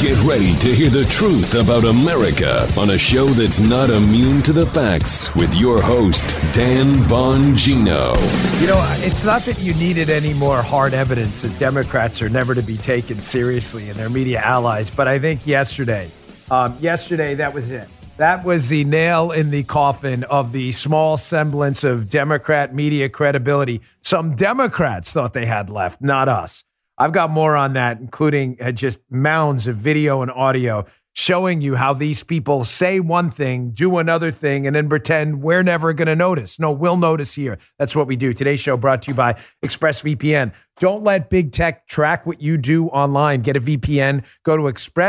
Get ready to hear the truth about America on a show that's not immune to the facts with your host, Dan Bongino. You know, it's not that you needed any more hard evidence that Democrats are never to be taken seriously and their media allies, but I think yesterday, that was it. That was the nail in the coffin of the small semblance of Democrat media credibility some Democrats thought they had left, not us. I've got more on that, including just mounds of video and audio showing you how these people say one thing, do another thing, and then pretend we're never going to notice. No, we'll notice here. That's what we do. Today's show brought to you by ExpressVPN. Don't let big tech track what you do online. Get a VPN. Go to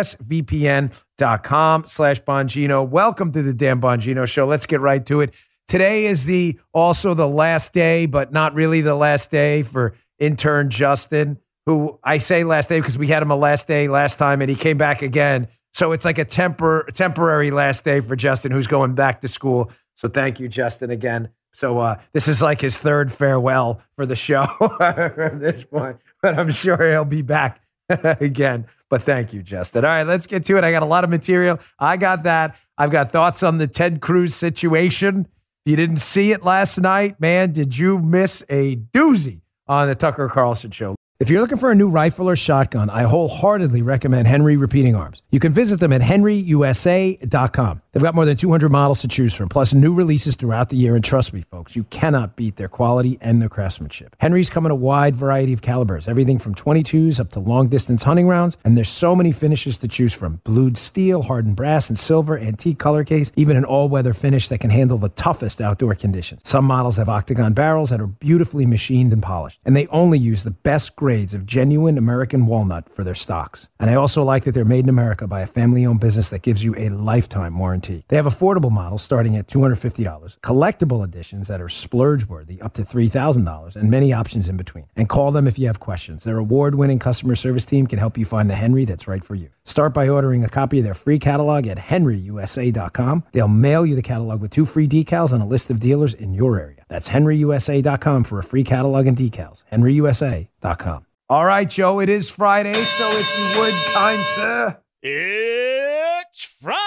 expressvpn.com/Bongino. Welcome to the Dan Bongino Show. Let's get right to it. Today is also the last day, but not really the last day for intern Justin, who I say last day because we had him a last day last time and he came back again. So it's like a temporary last day for Justin, who's going back to school. So thank you, Justin, again. So this is like his third farewell for the show at this point, but I'm sure he'll be back again. But thank you, Justin. All right, let's get to it. I got a lot of material. I got that. I've got thoughts on the Ted Cruz situation. If you didn't see it last night, man, did you miss a doozy on the Tucker Carlson show? If you're looking for a new rifle or shotgun, I wholeheartedly recommend Henry Repeating Arms. You can visit them at henryusa.com. They've got more than 200 models to choose from, plus new releases throughout the year. And trust me, folks, you cannot beat their quality and their craftsmanship. Henry's come in a wide variety of calibers, everything from 22s up to long-distance hunting rounds. And there's so many finishes to choose from. Blued steel, hardened brass, and silver, antique color case, even an all-weather finish that can handle the toughest outdoor conditions. Some models have octagon barrels that are beautifully machined and polished. And they only use the best grades of genuine American walnut for their stocks. And I also like that they're made in America by a family-owned business that gives you a lifetime warranty. They have affordable models starting at $250, collectible editions that are splurge-worthy up to $3,000, and many options in between. And call them if you have questions. Their award-winning customer service team can help you find the Henry that's right for you. Start by ordering a copy of their free catalog at henryusa.com. They'll mail you the catalog with 2 free decals and a list of dealers in your area. That's henryusa.com for a free catalog and decals. henryusa.com. All right, Joe, it is Friday, so if you would, kind sir. It's Friday!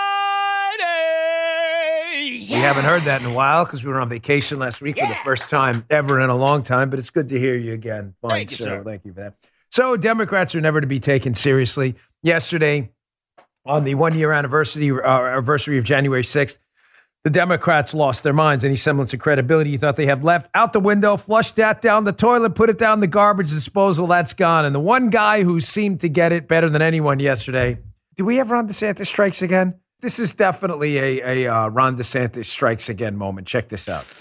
We haven't heard that in a while because we were on vacation last week for the first time ever in a long time, but it's good to hear you again. Fine, Thank you, sir. Thank you for that. So Democrats are never to be taken seriously. Yesterday, on the one-year anniversary of January 6th, the Democrats lost their minds. Any semblance of credibility you thought they have left out the window, flushed that down the toilet, put it down the garbage disposal, that's gone. And the one guy who seemed to get it better than anyone yesterday, do we have Ron DeSantis strikes again? This is definitely a Ron DeSantis strikes again moment. Check this out.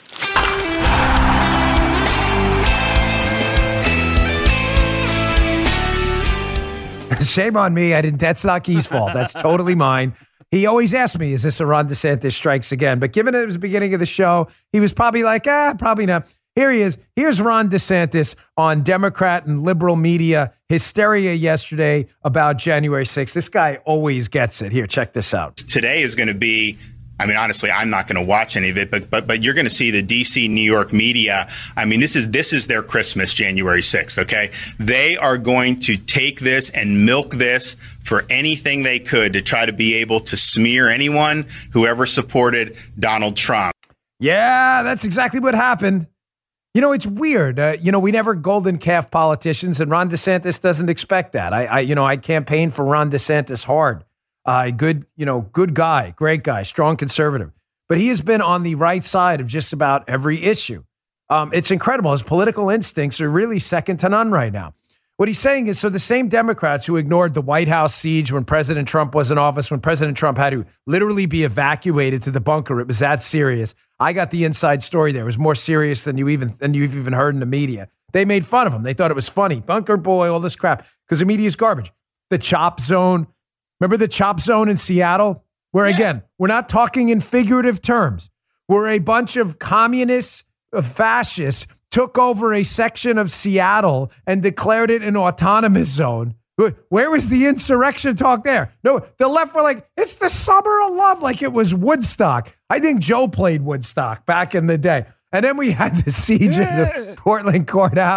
Shame on me. That's not Key's fault. That's totally mine. He always asked me, is this a Ron DeSantis strikes again? But given it was the beginning of the show, he was probably like, probably not. Here he is. Here's Ron DeSantis on Democrat and liberal media hysteria yesterday about January 6th. This guy always gets it. Here, check this out. Today is going to be, I mean, honestly, I'm not going to watch any of it, but you're going to see the DC, New York media. I mean, this is their Christmas, January 6th, okay? They are going to take this and milk this for anything they could to try to be able to smear anyone who ever supported Donald Trump. Yeah, that's exactly what happened. You know, it's weird. We never golden calf politicians, and Ron DeSantis doesn't expect that. I campaigned for Ron DeSantis hard. Good guy, great guy, strong conservative. But he has been on the right side of just about every issue. It's incredible. His political instincts are really second to none right now. What he's saying is, so the same Democrats who ignored the White House siege when President Trump was in office, when President Trump had to literally be evacuated to the bunker, it was that serious. I got the inside story there. It was more serious than you've even heard in the media. They made fun of him. They thought it was funny. Bunker boy, all this crap, because the media is garbage. The chop zone. Remember the chop zone in Seattle? Where, again, we're not talking in figurative terms. Where a bunch of communists, fascists, took over a section of Seattle and declared it an autonomous zone. Where was the insurrection talk there? No, the left were like, it's the summer of love, like it was Woodstock. I think Joe played Woodstock back in the day. And then we had the siege of the Portland courthouse.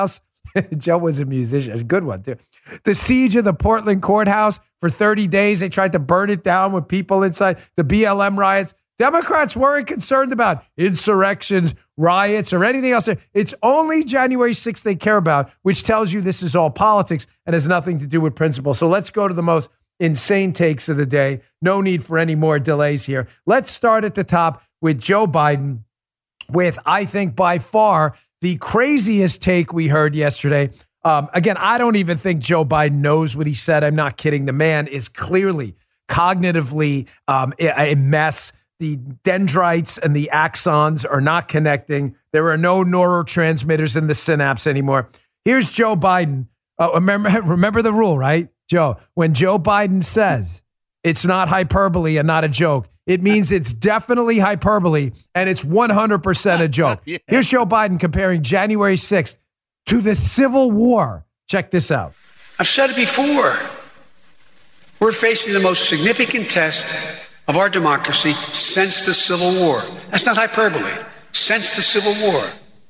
Joe was a musician, a good one too. The siege of the Portland courthouse for 30 days. They tried to burn it down with people inside. The BLM riots. Democrats weren't concerned about insurrections, riots, or anything else. It's only January 6th they care about, which tells you this is all politics and has nothing to do with principle. So let's go to the most insane takes of the day. No need for any more delays here. Let's start at the top with Joe Biden with, I think, by far the craziest take we heard yesterday. Again, I don't even think Joe Biden knows what he said. I'm not kidding. The man is clearly cognitively a mess. The dendrites and the axons are not connecting. There are no neurotransmitters in the synapse anymore. Here's Joe Biden. Remember the rule, right, Joe? When Joe Biden says it's not hyperbole and not a joke, it means it's definitely hyperbole and it's 100% a joke. Yeah. Here's Joe Biden comparing January 6th to the Civil War. Check this out. I've said it before. We're facing the most significant test of our democracy since the Civil War. That's not hyperbole. Since the Civil War.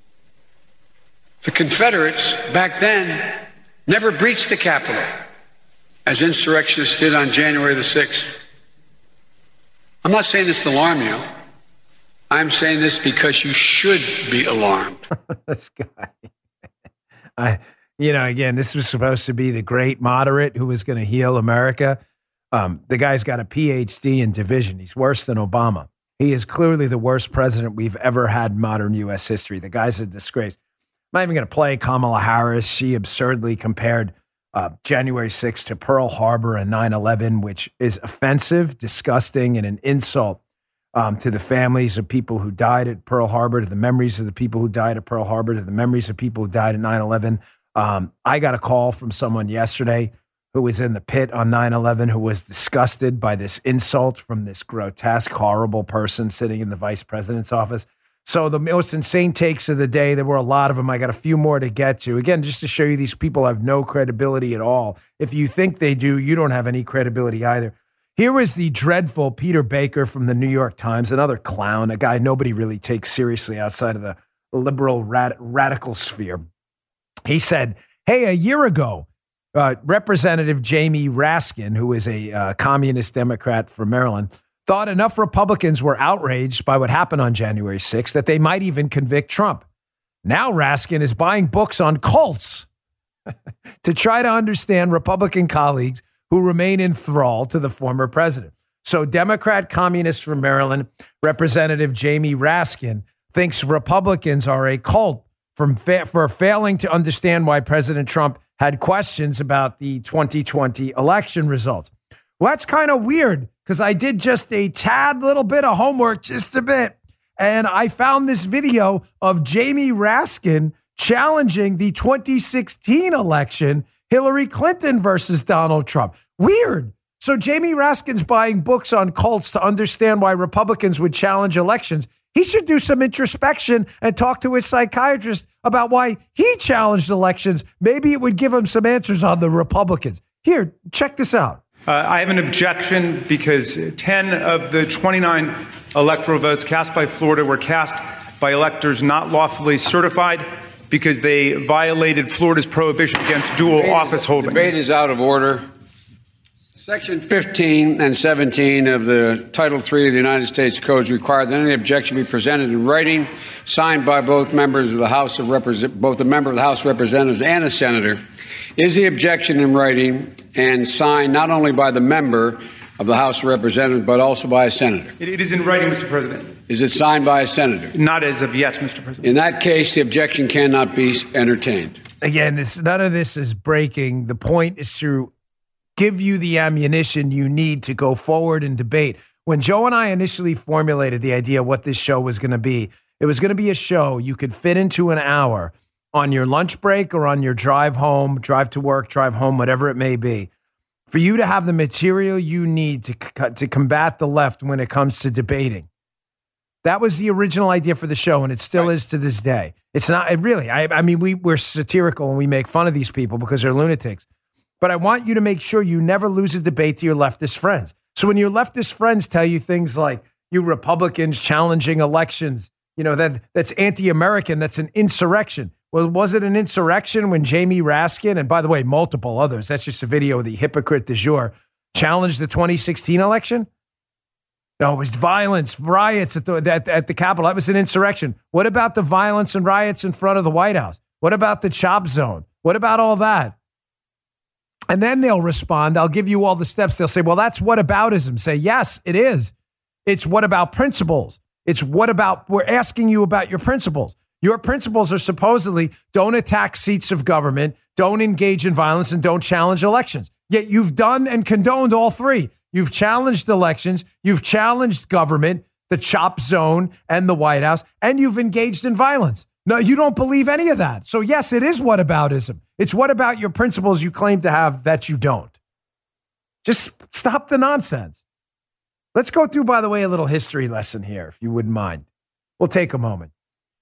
The Confederates back then never breached the Capitol as insurrectionists did on January the 6th. I'm not saying this to alarm you. I'm saying this because you should be alarmed. This guy. Again, this was supposed to be the great moderate who was going to heal America. The guy's got a PhD in division. He's worse than Obama. He is clearly the worst president we've ever had in modern U.S. history. The guy's a disgrace. I'm not even going to play Kamala Harris. She absurdly compared January 6th to Pearl Harbor and 9/11, which is offensive, disgusting, and an insult to the families of people who died at Pearl Harbor, to the memories of the people who died at Pearl Harbor, to the memories of people who died at 9/11. I got a call from someone yesterday who was in the pit on 9/11, who was disgusted by this insult from this grotesque, horrible person sitting in the vice president's office. So the most insane takes of the day, there were a lot of them. I got a few more to get to. Again, just to show you these people have no credibility at all. If you think they do, you don't have any credibility either. Here was the dreadful Peter Baker from the New York Times, another clown, a guy nobody really takes seriously outside of the liberal radical sphere. He said, hey, a year ago, Representative Jamie Raskin, who is a communist Democrat from Maryland, thought enough Republicans were outraged by what happened on January 6th that they might even convict Trump. Now Raskin is buying books on cults to try to understand Republican colleagues who remain enthralled to the former president. So Democrat communist from Maryland, Representative Jamie Raskin, thinks Republicans are a cult for failing to understand why President Trump had questions about the 2020 election results. Well, that's kind of weird because I did just a tad little bit of homework, just a bit. And I found this video of Jamie Raskin challenging the 2016 election, Hillary Clinton versus Donald Trump. Weird. So Jamie Raskin's buying books on cults to understand why Republicans would challenge elections. He should do some introspection and talk to his psychiatrist about why he challenged elections. Maybe it would give him some answers on the Republicans. Here, check this out. I have an objection because 10 of the 29 electoral votes cast by Florida were cast by electors not lawfully certified because they violated Florida's prohibition against dual office holding. Debate is out of order. Section 15 and 17 of the Title III of the United States Codes require that any objection be presented in writing, signed by both members of the House of both a member of the House of Representatives and a senator. Is the objection in writing and signed not only by the member of the House of Representatives, but also by a senator? It is in writing, Mr. President. Is it signed by a senator? Not as of yet, Mr. President. In that case, the objection cannot be entertained. Again, none of this is breaking. The point is to give you the ammunition you need to go forward and debate. When Joe and I initially formulated the idea of what this show was going to be, it was going to be a show you could fit into an hour on your lunch break or on your drive home, drive to work, drive home, whatever it may be, for you to have the material you need to combat the left when it comes to debating. That was the original idea for the show, and it still is to this day. It's not really. I mean, we're satirical and we make fun of these people because they're lunatics. But I want you to make sure you never lose a debate to your leftist friends. So when your leftist friends tell you things like, you Republicans challenging elections, that's anti-American, that's an insurrection. Well, was it an insurrection when Jamie Raskin, and by the way, multiple others, that's just a video of the hypocrite du jour, challenged the 2016 election? No, it was violence, riots at the Capitol. That was an insurrection. What about the violence and riots in front of the White House? What about the chop zone? What about all that? And then they'll respond. I'll give you all the steps. They'll say, well, that's whataboutism. Say, yes, it is. It's what about principles? It's what about, we're asking you about your principles. Your principles are supposedly don't attack seats of government, don't engage in violence, and don't challenge elections. Yet you've done and condoned all three. You've challenged elections, you've challenged government, the chop zone, and the White House, and you've engaged in violence. No, you don't believe any of that. So yes, it is whataboutism. It's what about your principles you claim to have that you don't. Just stop the nonsense. Let's go through, by the way, a little history lesson here, if you wouldn't mind. We'll take a moment.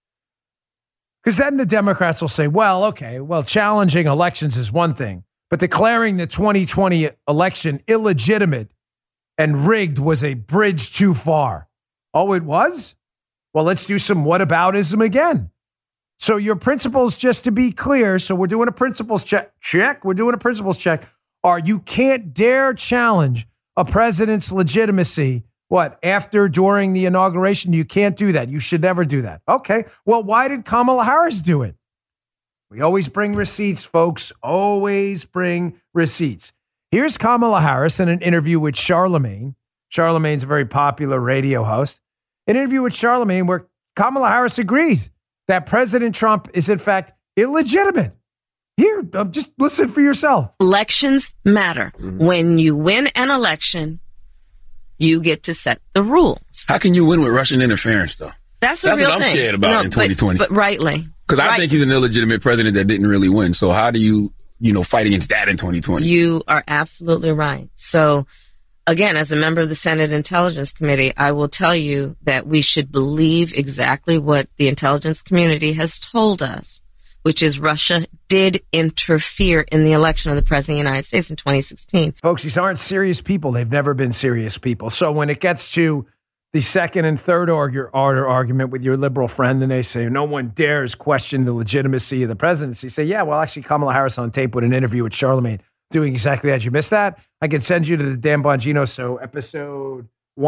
Because then the Democrats will say, well, okay, well, challenging elections is one thing, but declaring the 2020 election illegitimate and rigged was a bridge too far. Oh, it was? Well, let's do some whataboutism again. So your principles, just to be clear, so we're doing a principles check. We're doing a principles check. Are you can't dare challenge a president's legitimacy. What, after, during the inauguration? You can't do that. You should never do that. Okay. Well, why did Kamala Harris do it? We always bring receipts, folks. Always bring receipts. Here's Kamala Harris in an interview with Charlemagne. Charlemagne's a very popular radio host. An interview with Charlemagne where Kamala Harris agrees that President Trump is, in fact, illegitimate. Here, just listen for yourself. Elections matter. When you win an election, you get to set the rules. How can you win with Russian interference, though? That's real thing. That's what I'm scared about in 2020. But rightly. Because I think he's an illegitimate president that didn't really win. So how do you fight against that in 2020? You are absolutely right. So, again, as a member of the Senate Intelligence Committee, I will tell you that we should believe exactly what the intelligence community has told us, which is Russia did interfere in the election of the President of the United States in 2016. Folks, these aren't serious people. They've never been serious people. So when it gets to the second and third order argument with your liberal friend, and they say no one dares question the legitimacy of the presidency, say, yeah, well, actually, Kamala Harris on tape with an interview with Charlemagne doing exactly that. You missed that? I can send you to the Dan Bongino Show, episode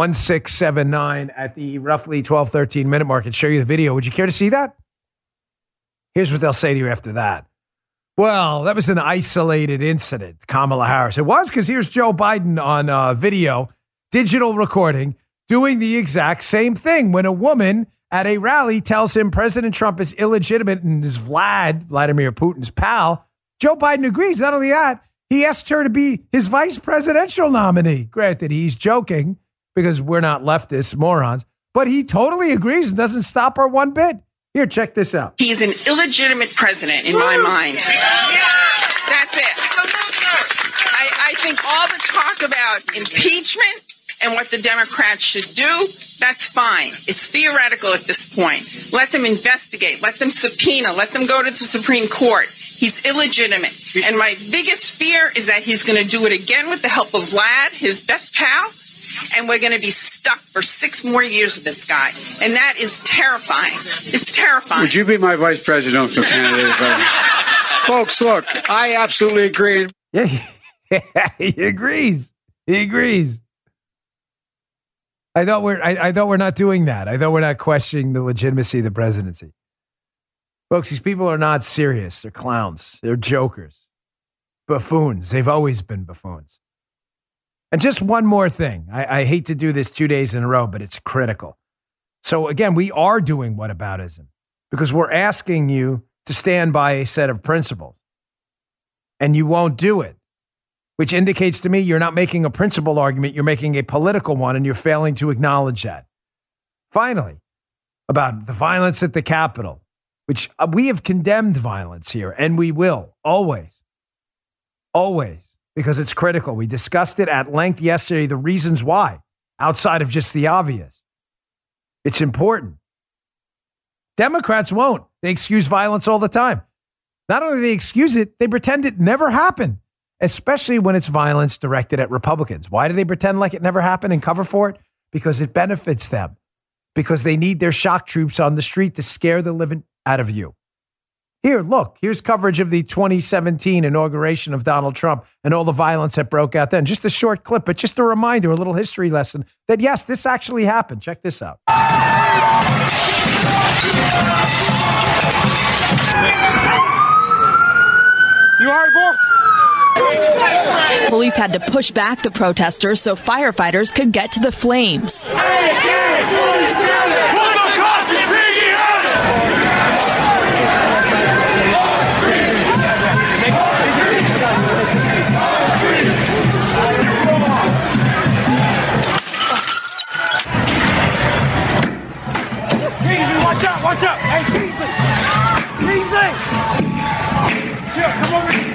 1679 at the roughly 12, 13 minute mark and show you the video. Would you care to see that? Here's what they'll say to you after that. Well, that was an isolated incident, Kamala Harris. It was, because here's Joe Biden on video, digital recording, doing the exact same thing when a woman at a rally tells him President Trump is illegitimate and is Vladimir Putin's pal. Joe Biden agrees. Not only that, he asked her to be his vice presidential nominee. Granted, he's joking because we're not leftist morons, but he totally agrees and doesn't stop her one bit. Here, check this out. He's an illegitimate president in my mind. That's it. I think all the talk about impeachment and what the Democrats should do, that's fine. It's theoretical at this point. Let them investigate. Let them subpoena. Let them go to the Supreme Court. He's illegitimate. And my biggest fear is that he's going to do it again with the help of Vlad, his best pal, and we're going to be stuck for 6 more years with this guy. And that is terrifying. It's terrifying. Would you be my vice presidential candidate? Folks, look, I absolutely agree. Yeah, he agrees. He agrees. I thought we're not doing that. I thought we're not questioning the legitimacy of the presidency. Folks, these people are not serious. They're clowns. They're jokers. Buffoons. They've always been buffoons. And just one more thing. I hate to do this 2 days in a row, but it's critical. So again, we are doing whataboutism because we're asking you to stand by a set of principles. And you won't do it, which indicates to me you're not making a principle argument. You're making a political one, and you're failing to acknowledge that. Finally, about the violence at the Capitol, which we have condemned violence here, and we will, always, because it's critical. We discussed it at length yesterday, the reasons why, outside of just the obvious. It's important. Democrats won't. They excuse violence all the time. Not only do they excuse it, they pretend it never happened, especially when it's violence directed at Republicans. Why do they pretend like it never happened and cover for it? Because it benefits them. Because they need their shock troops on the street to scare the living out of you. Here, look, here's coverage of the 2017 inauguration of Donald Trump and all the violence that broke out then. Just a short clip, but just a reminder, a little history lesson that, yes, this actually happened. Check this out. You all right, boss? Police had to push back the protesters so firefighters could get to the flames. Watch out! Hey, Beasley! Here, come over here.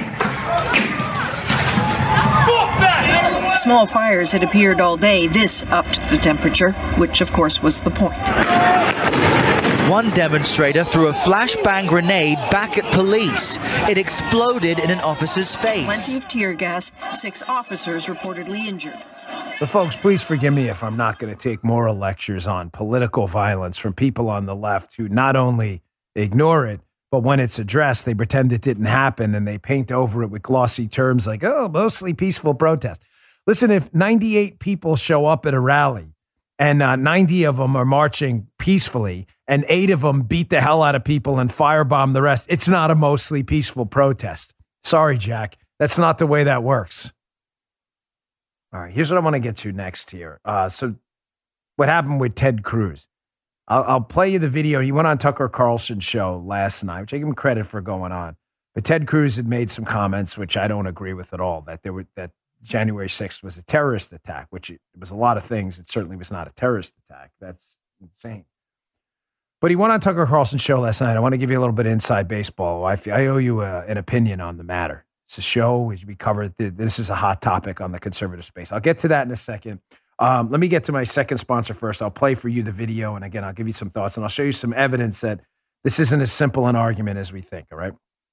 Small fires had appeared all day. This upped the temperature, which of course was the point. One demonstrator threw a flashbang grenade back at police. It exploded in an officer's face. Plenty of tear gas. 6 officers reportedly injured. So, folks, please forgive me if I'm not going to take moral lectures on political violence from people on the left who not only ignore it, but when it's addressed, they pretend it didn't happen and they paint over it with glossy terms like, oh, mostly peaceful protest. Listen, if 98 people show up at a rally and 90 of them are marching peacefully and 8 of them beat the hell out of people and firebomb the rest, it's not a mostly peaceful protest. Sorry, Jack. That's not the way that works. All right, here's what I want to get to next here. So what happened with Ted Cruz? I'll play you the video. He went on Tucker Carlson's show last night, which I give him credit for going on. But Ted Cruz had made some comments, which I don't agree with at all, that January 6th was a terrorist attack, which it was a lot of things. It certainly was not a terrorist attack. That's insane. But he went on Tucker Carlson's show last night. I want to give you a little bit of inside baseball. I owe you an opinion on the matter. It's a show. We covered. This is a hot topic on the conservative space. I'll get to that in a second. Let me get to my second sponsor first. I'll play for you the video. And again, I'll give you some thoughts and I'll show you some evidence that this isn't as simple an argument as we think. All right.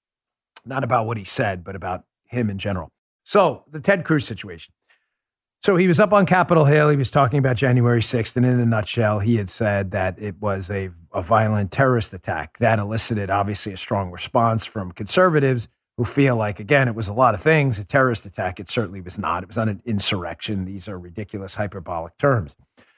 Not about what he said, but about him in general. So the Ted Cruz situation. So he was up on Capitol Hill. He was talking about January 6th. And in a nutshell, he had said that it was a violent terrorist attack that elicited obviously a strong response from conservatives who feel like, again, it was a lot of things. A terrorist attack, it certainly was not. It was not an insurrection. These are ridiculous, hyperbolic terms.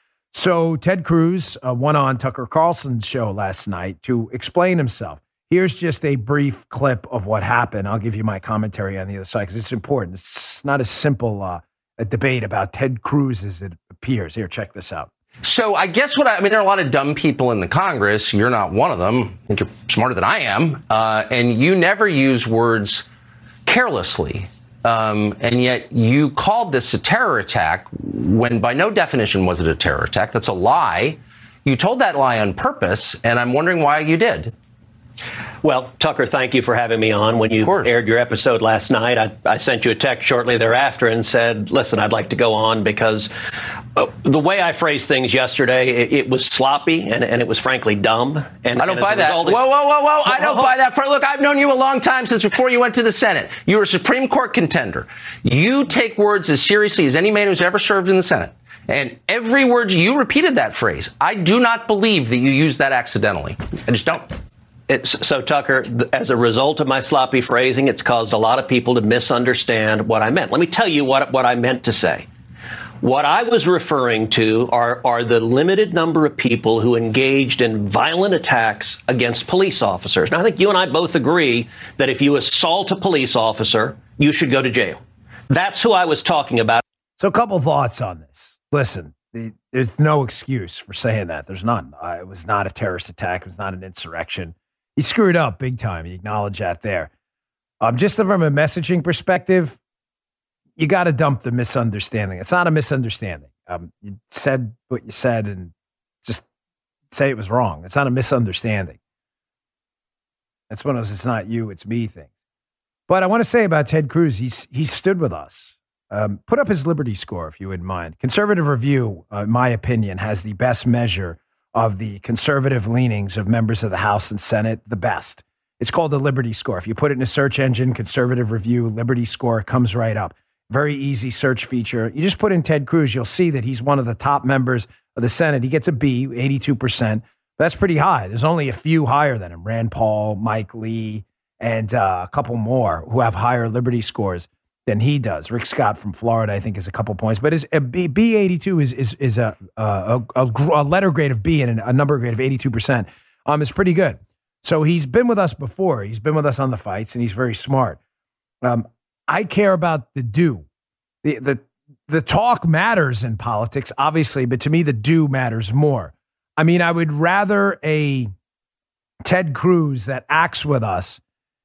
So Ted Cruz went on Tucker Carlson's show last night to explain himself. Here's just a brief clip of what happened. I'll give you my commentary on the other side because it's important. It's not as simple a debate about Ted Cruz as it appears. Here, check this out. So I guess there are a lot of dumb people in the Congress. You're not one of them. I think you're smarter than I am. And you never use words carelessly. And yet you called this a terror attack when by no definition was it a terror attack. That's a lie. You told that lie on purpose, and I'm wondering why you did. Well, Tucker, thank you for having me on. When you aired your episode last night, I sent you a text shortly thereafter and said, listen, I'd like to go on because the way I phrased things yesterday, it was sloppy and it was frankly dumb. And I don't buy that. Whoa. I don't buy that. Look, I've known you a long time, since before you went to the Senate. You were a Supreme Court contender. You take words as seriously as any man who's ever served in the Senate. And every word you repeated that phrase. I do not believe that you used that accidentally. I just don't. So, Tucker, as a result of my sloppy phrasing, it's caused a lot of people to misunderstand what I meant. Let me tell you what I meant to say. What I was referring to are the limited number of people who engaged in violent attacks against police officers. Now, I think you and I both agree that if you assault a police officer, you should go to jail. That's who I was talking about. So a couple thoughts on this. Listen, there's no excuse for saying that. There's none. It was not a terrorist attack. It was not an insurrection. He screwed up big time. You acknowledge that there. Just from a messaging perspective, you got to dump the misunderstanding. It's not a misunderstanding. You said what you said and just say it was wrong. It's not a misunderstanding. That's one of those it's not you, it's me thing. But I want to say about Ted Cruz, he stood with us. Put up his Liberty score, if you wouldn't mind. Conservative Review, in my opinion, has the best measure of the conservative leanings of members of the House and Senate, the best. It's called the Liberty score. If you put it in a search engine, Conservative Review, Liberty score, it comes right up. Very easy search feature. You just put in Ted Cruz, you'll see that he's one of the top members of the Senate. He gets a B, 82%. That's pretty high. There's only a few higher than him. Rand Paul, Mike Lee, and a couple more who have higher Liberty scores than he does. Rick Scott from Florida, I think, is a couple points. But his B82 is a letter grade of B and a number grade of 82%. It's pretty good. So he's been with us before. He's been with us on the fights, and he's very smart. I care about the do. The talk matters in politics, obviously, but to me, the do matters more. I mean, I would rather a Ted Cruz that acts with us,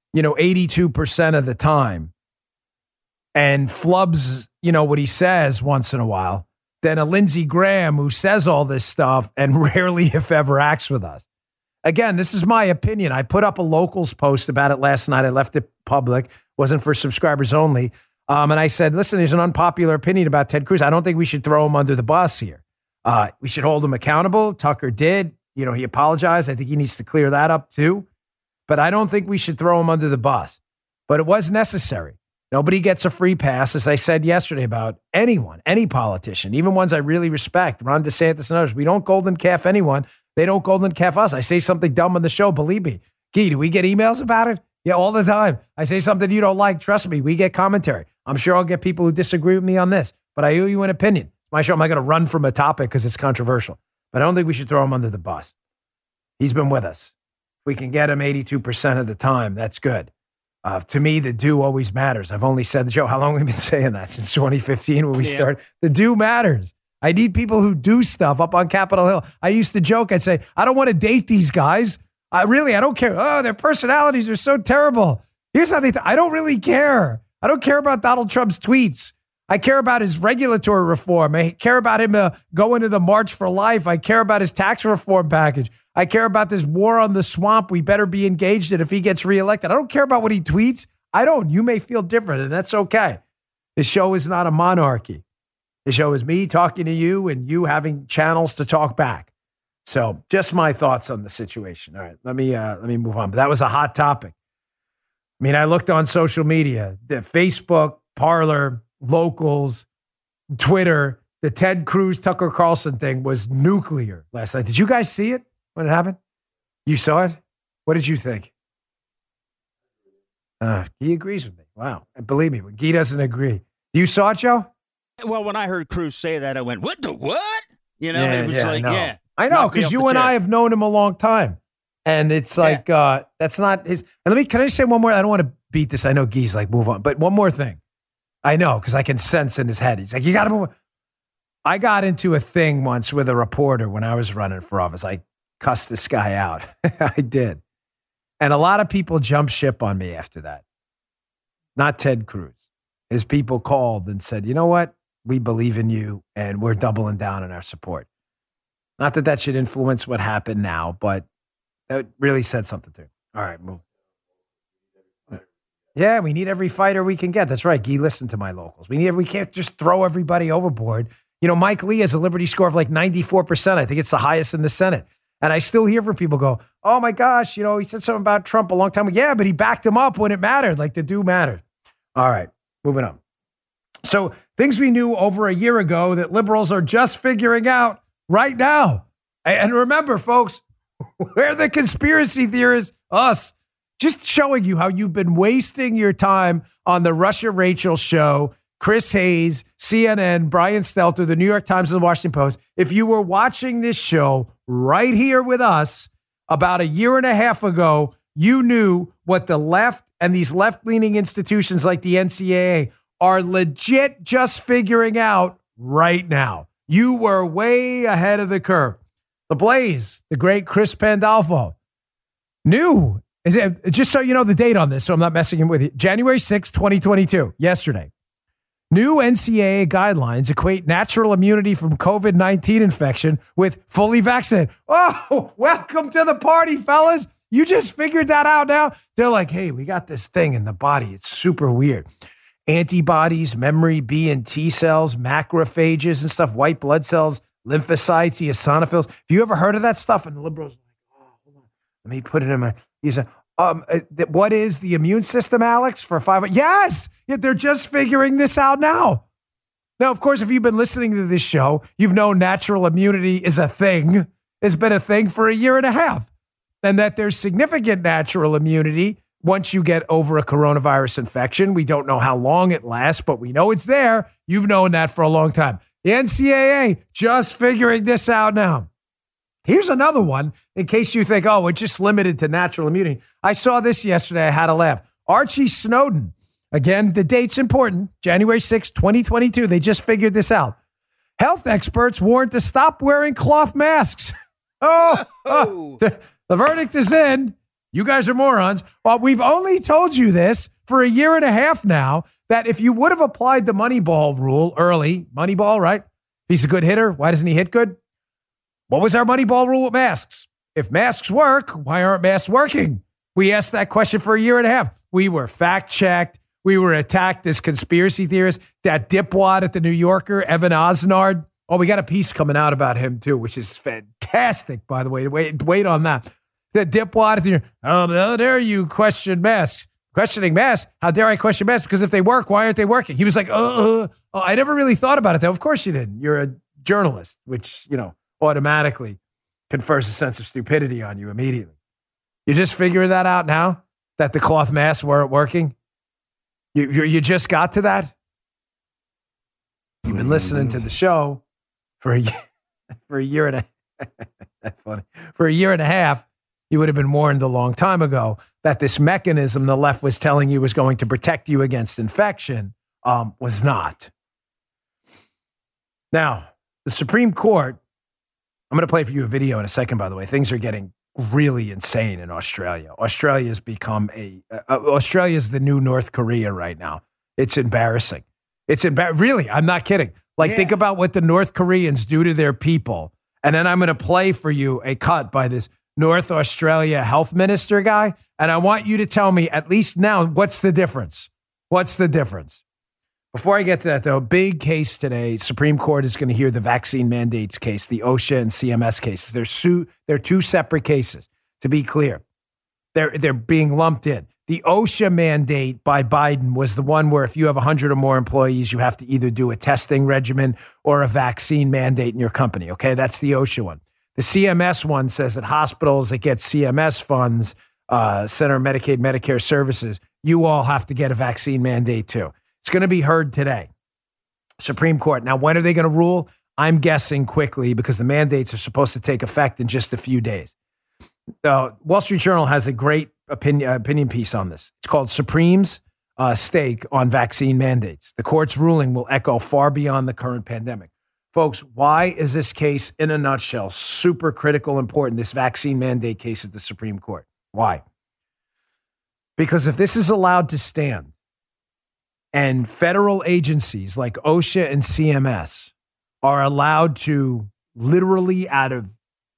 82% of the time and flubs, what he says once in a while than a Lindsey Graham who says all this stuff and rarely, if ever, acts with us. Again, this is my opinion. I put up a Locals post about it last night. I left it public. Wasn't for subscribers only. And I said, listen, there's an unpopular opinion about Ted Cruz. I don't think we should throw him under the bus here. We should hold him accountable. Tucker did. He apologized. I think he needs to clear that up too. But I don't think we should throw him under the bus. But it was necessary. Nobody gets a free pass, as I said yesterday about anyone, any politician, even ones I really respect, Ron DeSantis and others. We don't golden calf anyone. They don't golden calf us. I say something dumb on the show. Believe me. Gee, do we get emails about it? Yeah, all the time. I say something you don't like. Trust me, we get commentary. I'm sure I'll get people who disagree with me on this, but I owe you an opinion. It's my show. I'm not going to run from a topic because it's controversial, but I don't think we should throw him under the bus. He's been with us. If we can get him 82% of the time, that's good. To me, the do always matters. I've only said the show. How long have we been saying that? Since 2015 when we started? The do matters. I need people who do stuff up on Capitol Hill. I used to joke. I'd say, I don't want to date these guys. I don't care. Oh, their personalities are so terrible. Here's how I don't really care. I don't care about Donald Trump's tweets. I care about his regulatory reform. I care about him going to the March for Life. I care about his tax reform package. I care about this war on the swamp we better be engaged in if he gets reelected. I don't care about what he tweets. I don't. You may feel different, and that's okay. This show is not a monarchy. The show is me talking to you and you having channels to talk back. So just my thoughts on the situation. All right, let me move on. But that was a hot topic. I mean, I looked on social media, the Facebook, Parler, Locals, Twitter. The Ted Cruz, Tucker Carlson thing was nuclear last night. Did you guys see it when it happened? You saw it? What did you think? Guy agrees with me. Wow. Believe me, when Guy doesn't agree. You saw it, Joe? Well, when I heard Cruz say that, I went, what the what? It was I know, because you and I have known him a long time. And it's like, that's not his. And can I say one more? I don't want to beat this. I know Guy's like, move on. But one more thing. I know, because I can sense in his head. He's like, you got to move on. I got into a thing once with a reporter when I was running for office. I cussed this guy out. I did. And a lot of people jumped ship on me after that. Not Ted Cruz. His people called and said, you know what? We believe in you and we're doubling down on our support. Not that should influence what happened now, but that really said something to him. All right, move. Yeah, we need every fighter we can get. That's right. Guy, listen to my Locals. We can't just throw everybody overboard. Mike Lee has a Liberty score of like 94%. I think it's the highest in the Senate. And I still hear from people go, oh my gosh, he said something about Trump a long time ago. Yeah, but he backed him up when it mattered. Like the do mattered. All right, moving on. So things we knew over a year ago that liberals are just figuring out right now. And remember, folks, we're the conspiracy theorists, us. Just showing you how you've been wasting your time on the Russia Rachel show, Chris Hayes, CNN, Brian Stelter, the New York Times, and the Washington Post. If you were watching this show right here with us about a year and a half ago, you knew what the left and these left-leaning institutions like the NCAA are legit just figuring out right now. You were way ahead of the curve. The Blaze, the great Chris Pandolfo, knew. Just so you know the date on this, so I'm not messing with you. January 6, 2022, yesterday. New NCAA guidelines equate natural immunity from COVID-19 infection with fully vaccinated. Oh, welcome to the party, fellas. You just figured that out now? They're like, hey, we got this thing in the body. It's super weird. Antibodies, memory B and T cells, macrophages and stuff, white blood cells, lymphocytes, eosinophils. Have you ever heard of that stuff? And the liberals are like, oh, hold on. Let me put it in my... what is the immune system, Alex? For 5? Yes, they're just figuring this out now. Now, of course, if you've been listening to this show, you've known natural immunity is a thing. has been a thing for a year and a half, and that there's significant natural immunity once you get over a coronavirus infection. We don't know how long it lasts, but we know it's there. You've known that for a long time. The NCAA just figuring this out now. Here's another one in case you think, oh, it's just limited to natural immunity. I saw this yesterday. I had a laugh. Archie Snowden. Again, the date's important. January 6, 2022. They just figured this out. Health experts warned to stop wearing cloth masks. The verdict is in. You guys are morons. Well, we've only told you this for a year and a half now, that if you would have applied the Moneyball rule early, Moneyball, right? He's a good hitter. Why doesn't he hit good? What was our Moneyball rule with masks? If masks work, why aren't masks working? We asked that question for a year and a half. We were fact-checked. We were attacked as conspiracy theorists. That dipwad at the New Yorker, Evan Osnard. Oh, we got a piece coming out about him, too, which is fantastic, by the way. Wait on that. The dipwad at the how dare you question masks? Questioning masks? How dare I question masks? Because if they work, why aren't they working? He was like, I never really thought about it, though. Of course you didn't. You're a journalist, which, automatically confers a sense of stupidity on you immediately. You just figuring that out now, that the cloth masks weren't working? You just got to that? You've been listening to the show for a year and a half. You would have been warned a long time ago that this mechanism the left was telling you was going to protect you against infection was not. Now, the Supreme Court, I'm going to play for you a video in a second, by the way. Things are getting really insane in Australia. Australia's become Australia's the new North Korea right now. It's embarrassing. Really, I'm not kidding. Think about what the North Koreans do to their people. And then I'm going to play for you a cut by this North Australia health minister guy. And I want you to tell me, at least now, what's the difference? What's the difference? Before I get to that, though, big case today. Supreme Court is going to hear the vaccine mandates case, the OSHA and CMS cases. They're two separate cases, to be clear. They're being lumped in. The OSHA mandate by Biden was the one where if you have 100 or more employees, you have to either do a testing regimen or a vaccine mandate in your company. Okay, that's the OSHA one. The CMS one says that hospitals that get CMS funds, Center of Medicaid, Medicare Services, you all have to get a vaccine mandate too. It's going to be heard today. Supreme Court. Now, when are they going to rule? I'm guessing quickly because the mandates are supposed to take effect in just a few days. Wall Street Journal has a great opinion piece on this. It's called Supreme's Stake on Vaccine Mandates. The court's ruling will echo far beyond the current pandemic. Folks, why is this case, in a nutshell, super critical, important, this vaccine mandate case at the Supreme Court? Why? Because if this is allowed to stand, and federal agencies like OSHA and CMS are allowed to literally out of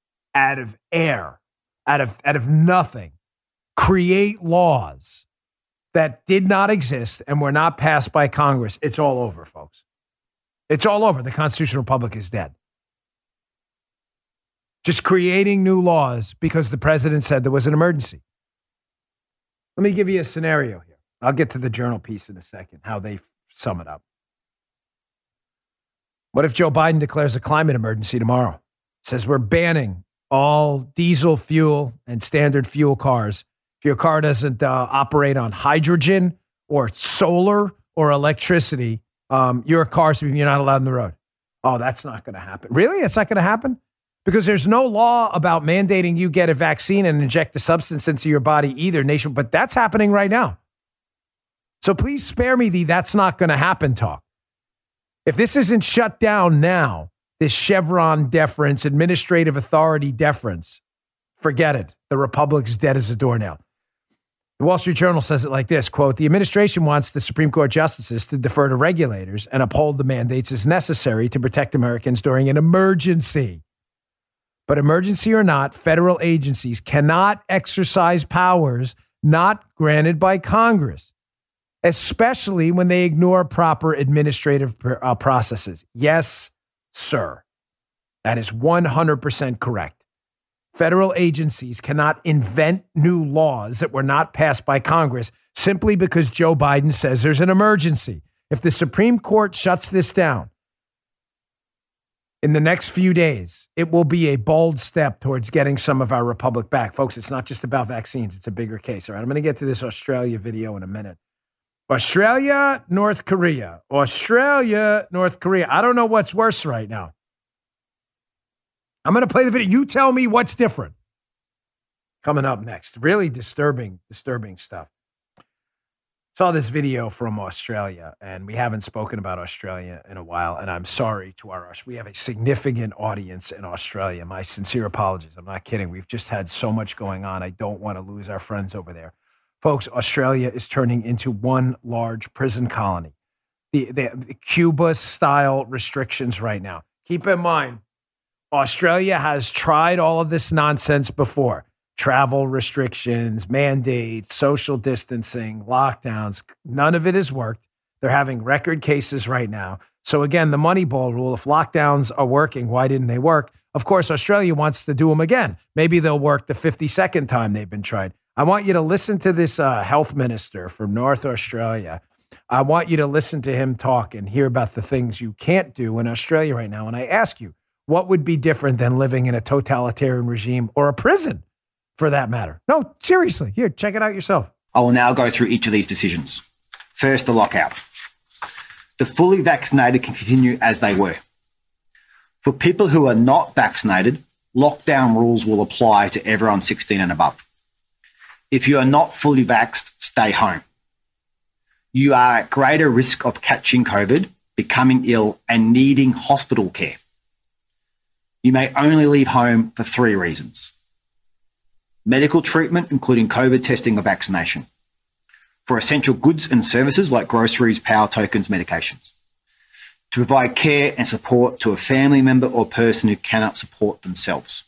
nothing, create laws that did not exist and were not passed by Congress, it's all over, folks. It's all over. The constitutional republic is dead. Just creating new laws because the president said there was an emergency. Let me give you a scenario here. I'll get to the Journal piece in a second, how they sum it up. What if Joe Biden declares a climate emergency tomorrow? Says we're banning all diesel fuel and standard fuel cars. If your car doesn't operate on hydrogen or solar or electricity, your car's, you're not allowed on the road. Oh, that's not going to happen. Really? It's not going to happen? Because there's no law about mandating you get a vaccine and inject the substance into your body either, nation. But that's happening right now. So please spare me the that's not going to happen talk. If this isn't shut down now, this Chevron deference, administrative authority deference, forget it. The republic's dead as a doornail. The Wall Street Journal says it like this, quote, the administration wants the Supreme Court justices to defer to regulators and uphold the mandates as necessary to protect Americans during an emergency. But emergency or not, federal agencies cannot exercise powers not granted by Congress, especially when they ignore proper administrative processes. Yes, sir. That is 100% correct. Federal agencies cannot invent new laws that were not passed by Congress simply because Joe Biden says there's an emergency. If the Supreme Court shuts this down, in the next few days, it will be a bold step towards getting some of our republic back. Folks, it's not just about vaccines. It's a bigger case. All right, I'm going to get to this Australia video in a minute. Australia, North Korea. Australia, North Korea. I don't know what's worse right now. I'm going to play the video. You tell me what's different. Coming up next. Really disturbing stuff. Saw this video from Australia, and we haven't spoken about Australia in a while, and I'm sorry to we have a significant audience in Australia. My sincere apologies. I'm not kidding. We've just had so much going on. I don't want to lose our friends over there. Folks, Australia is turning into one large prison colony. The Cuba-style restrictions right now. Keep in mind, Australia has tried all of this nonsense before. Travel restrictions, mandates, social distancing, lockdowns. None of it has worked. They're having record cases right now. So again, the Moneyball rule, if lockdowns are working, why didn't they work? Of course, Australia wants to do them again. Maybe they'll work the 52nd time they've been tried. I want you to listen to this health minister from North Australia. I want you to listen to him talk and hear about the things you can't do in Australia right now. And I ask you, what would be different than living in a totalitarian regime or a prison? For that matter. No, seriously. Here, check it out yourself. I will now go through each of these decisions. First, the lockout. The fully vaccinated can continue as they were. For people who are not vaccinated, lockdown rules will apply to everyone 16 and above. If you are not fully vaxxed, stay home. You are at greater risk of catching COVID, becoming ill, and needing hospital care. You may only leave home for 3 reasons. Medical treatment, including COVID testing or vaccination. For essential goods and services like groceries, power tokens, medications. To provide care and support to a family member or person who cannot support themselves.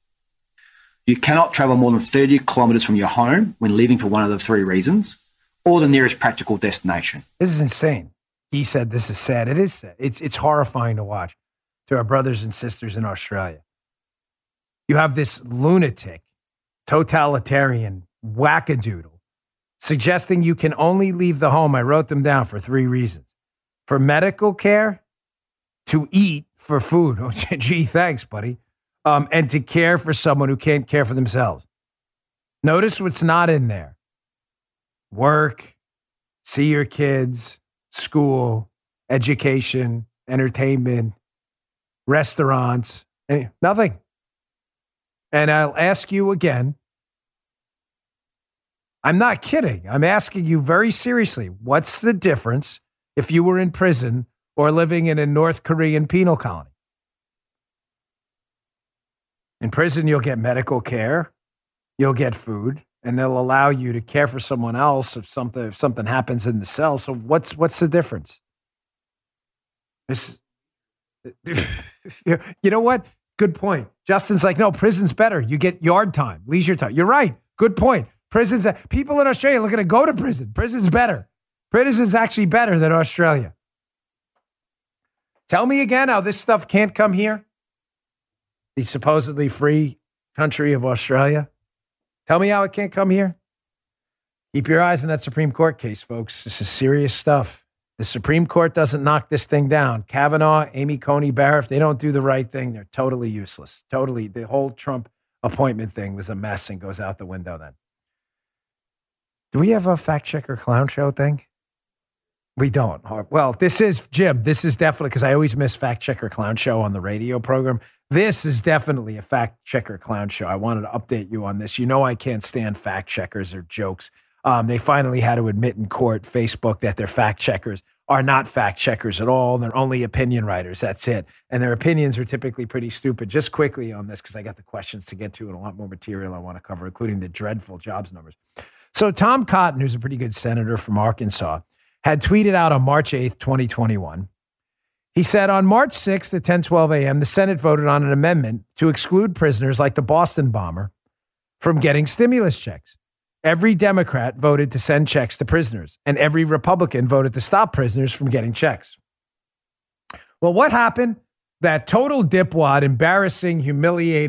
You cannot travel more than 30 kilometres from your home when leaving for one of the 3 reasons, or the nearest practical destination. This is insane. He said this is sad. It is sad. It's horrifying to watch to our brothers and sisters in Australia. You have this lunatic, totalitarian wackadoodle suggesting you can only leave the home. I wrote them down for 3 reasons. For medical care, to eat for food. Oh, gee, thanks, buddy. And to care for someone who can't care for themselves. Notice what's not in there. Work, see your kids, school, education, entertainment, restaurants, nothing. And I'll ask you again, I'm not kidding. I'm asking you very seriously, what's the difference if you were in prison or living in a North Korean penal colony? In prison, you'll get medical care, you'll get food, and they'll allow you to care for someone else if something happens in the cell. So what's the difference? You know what? Good point. Justin's like, no, prison's better. You get yard time, leisure time. You're right. Good point. Prison's people in Australia are looking to go to prison. Prison's better. Prison's actually better than Australia. Tell me again how this stuff can't come here. The supposedly free country of Australia. Tell me how it can't come here. Keep your eyes on that Supreme Court case, folks. This is serious stuff. The Supreme Court doesn't knock this thing down. Kavanaugh, Amy Coney Barrett, if they don't do the right thing, they're totally useless. Totally. The whole Trump appointment thing was a mess and goes out the window then. Do we have a fact checker clown show thing? We don't. Well, this is, Jim, this is definitely, because I always miss fact checker clown show on the radio program. This is definitely a fact checker clown show. I wanted to update you on this. You know I can't stand fact checkers or jokes. They finally had to admit in court, Facebook, that their fact checkers are not fact checkers at all. They're only opinion writers. That's it. And their opinions are typically pretty stupid. Just quickly on this, because I got the questions to get to and a lot more material I want to cover, including the dreadful jobs numbers. So Tom Cotton, who's a pretty good senator from Arkansas, had tweeted out on March 8th, 2021. He said, on March 6th at 10:12 a.m., the Senate voted on an amendment to exclude prisoners like the Boston bomber from getting stimulus checks. Every Democrat voted to send checks to prisoners, and every Republican voted to stop prisoners from getting checks. Well, what happened? That total dipwad, embarrassing, humiliating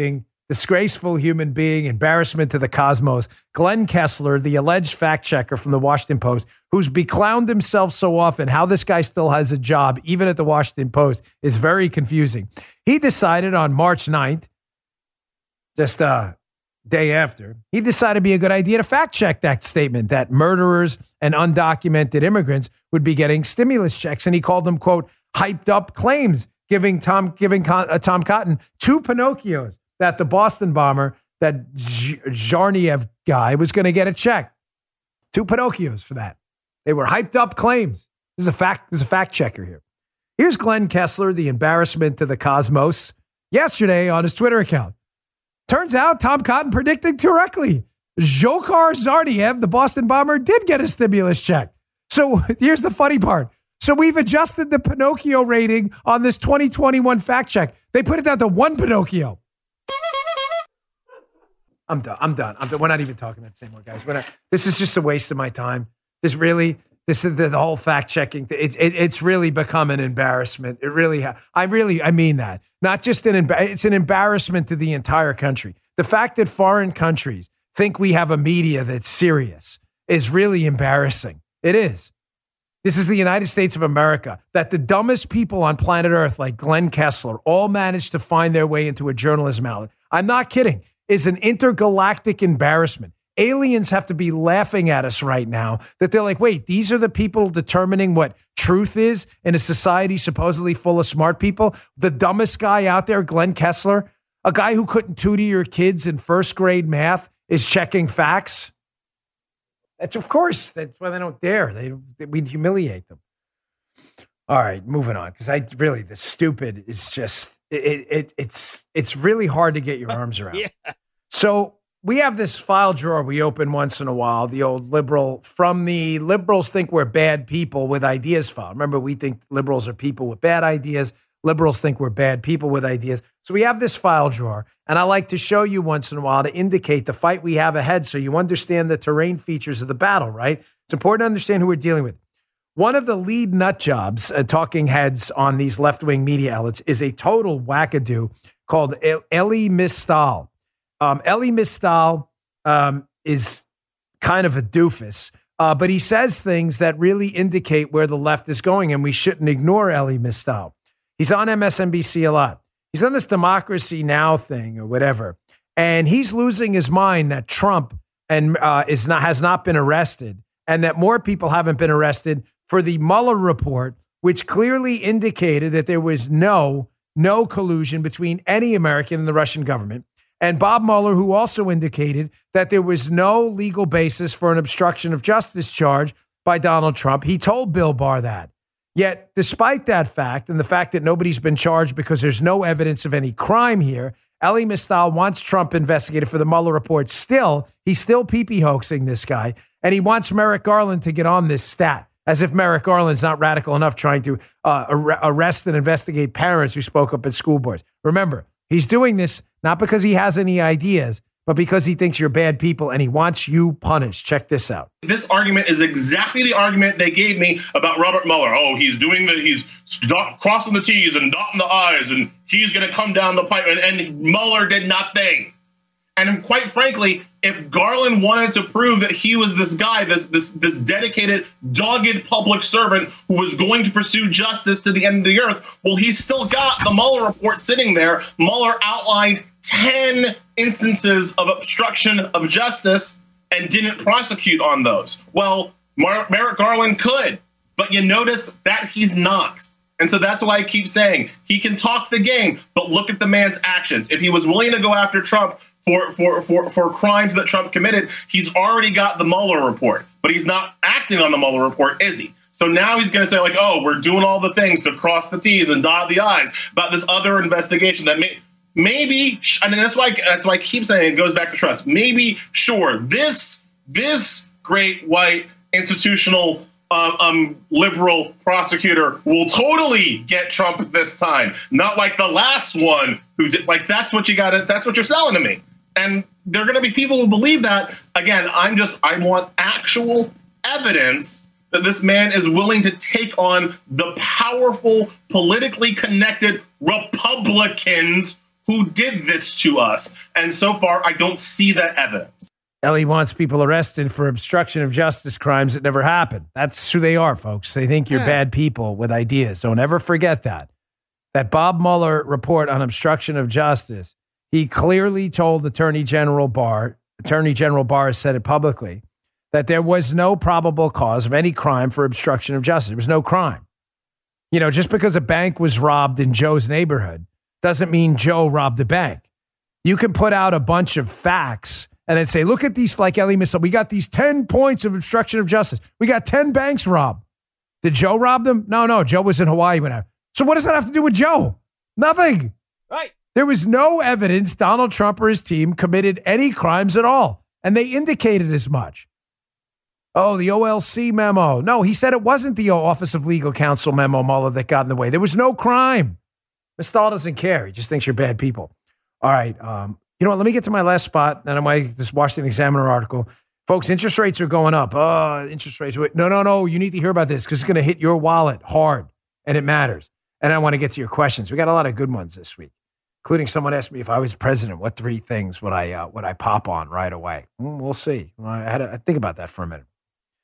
disgraceful human being, embarrassment to the cosmos. Glenn Kessler, the alleged fact checker from the Washington Post, who's beclowned himself so often, how this guy still has a job, even at the Washington Post, is very confusing. He decided on March 9th, just a day after, he decided it'd be a good idea to fact check that statement that murderers and undocumented immigrants would be getting stimulus checks. And he called them, quote, hyped up claims, giving Tom Cotton 2 Pinocchios that the Boston bomber, that Zharniev guy, was going to get a check. 2 Pinocchios for that. They were hyped up claims. This is a fact checker here. Here's Glenn Kessler, the embarrassment to the cosmos, yesterday on his Twitter account. Turns out Tom Cotton predicted correctly. Dzhokhar Zharniev, the Boston bomber, did get a stimulus check. So here's the funny part. So we've adjusted the Pinocchio rating on this 2021 fact check. They put it down to 1 Pinocchio. I'm done. We're not even talking about this anymore, guys. This is just a waste of my time. This is the whole fact checking. It's really become an embarrassment. It really, I mean that. Not just it's an embarrassment to the entire country. The fact that foreign countries think we have a media that's serious is really embarrassing. It is. This is the United States of America, that the dumbest people on planet Earth, like Glenn Kessler, all managed to find their way into a journalism outlet. I'm not kidding. Is an intergalactic embarrassment. Aliens have to be laughing at us right now that they're like, wait, these are the people determining what truth is in a society supposedly full of smart people. The dumbest guy out there, Glenn Kessler, a guy who couldn't tutor your kids in first grade math, is checking facts. That's why they don't dare. We'd humiliate them. All right, moving on. Because the stupid is just, it's really hard to get your arms around. Yeah. So we have this file drawer we open once in a while, the old liberal, from the liberals think we're bad people with ideas file. Remember, we think liberals are people with bad ideas. Liberals think we're bad people with ideas. So we have this file drawer, and I like to show you once in a while to indicate the fight we have ahead so you understand the terrain features of the battle, right? It's important to understand who we're dealing with. One of the lead nut jobs, talking heads on these left-wing media outlets, is a total wackadoo called Elie Mystal. Elie Mystal is kind of a doofus, but he says things that really indicate where the left is going, and we shouldn't ignore Elie Mystal. He's on MSNBC a lot. He's on this Democracy Now! Thing or whatever, and he's losing his mind that Trump has not been arrested, and that more people haven't been arrested for the Mueller report, which clearly indicated that there was no collusion between any American and the Russian government. And Bob Mueller, who also indicated that there was no legal basis for an obstruction of justice charge by Donald Trump. He told Bill Barr that. Yet, despite that fact and the fact that nobody's been charged because there's no evidence of any crime here, Elie Mystal wants Trump investigated for the Mueller report. He's still pee-pee hoaxing this guy, and he wants Merrick Garland to get on this stat, as if Merrick Garland's not radical enough trying to arrest and investigate parents who spoke up at school boards. Remember, he's doing this not because he has any ideas, but because he thinks you're bad people and he wants you punished. Check this out. This argument is exactly the argument they gave me about Robert Mueller. Oh, he's crossing the T's and dotting the I's, and he's going to come down the pipe, and Mueller did nothing. And quite frankly, if Garland wanted to prove that he was this guy, this dedicated, dogged public servant who was going to pursue justice to the end of the earth, well, he's still got the Mueller report sitting there. Mueller outlined 10 instances of obstruction of justice and didn't prosecute on those. Well, Merrick Garland could, but you notice that he's not. And so that's why I keep saying he can talk the game, but look at the man's actions. If he was willing to go after Trump for crimes that Trump committed, he's already got the Mueller report, but he's not acting on the Mueller report, is he? So now he's going to say, like, oh, we're doing all the things to cross the T's and dot the I's about this other investigation that maybe, I mean, that's why I keep saying it goes back to trust. Maybe, sure, this great white institutional liberal prosecutor will totally get Trump this time. Not like the last one who did. Like, that's what you're selling to me. And there are going to be people who believe that. Again, I want actual evidence that this man is willing to take on the powerful, politically connected Republicans who did this to us. And so far, I don't see that evidence. Ellie wants people arrested for obstruction of justice crimes that never happened. That's who they are, folks. They think you're bad people with ideas. Don't ever forget that. That Bob Mueller report on obstruction of justice, he clearly told Attorney General Barr has said it publicly, that there was no probable cause of any crime for obstruction of justice. There was no crime. You know, just because a bank was robbed in Joe's neighborhood doesn't mean Joe robbed a bank. You can put out a bunch of facts and then say, look at these, like Ellie Missile, we got these 10 points of obstruction of justice. We got 10 banks robbed. Did Joe rob them? No, Joe was in Hawaii when So what does that have to do with Joe? Nothing. Right. There was no evidence Donald Trump or his team committed any crimes at all. And they indicated as much. Oh, the OLC memo. No, he said it wasn't the Office of Legal Counsel memo, Mueller, that got in the way. There was no crime. Mr. Stahl doesn't care. He just thinks you're bad people. All right. You know what? Let me get to my last spot. Then I might this Washington Examiner article. Folks, interest rates are going up. Interest rates. No. You need to hear about this because it's going to hit your wallet hard, and it matters. And I want to get to your questions. We got a lot of good ones this week, including someone asked me if I was president, what 3 things would I pop on right away? We'll see. I had to think about that for a minute.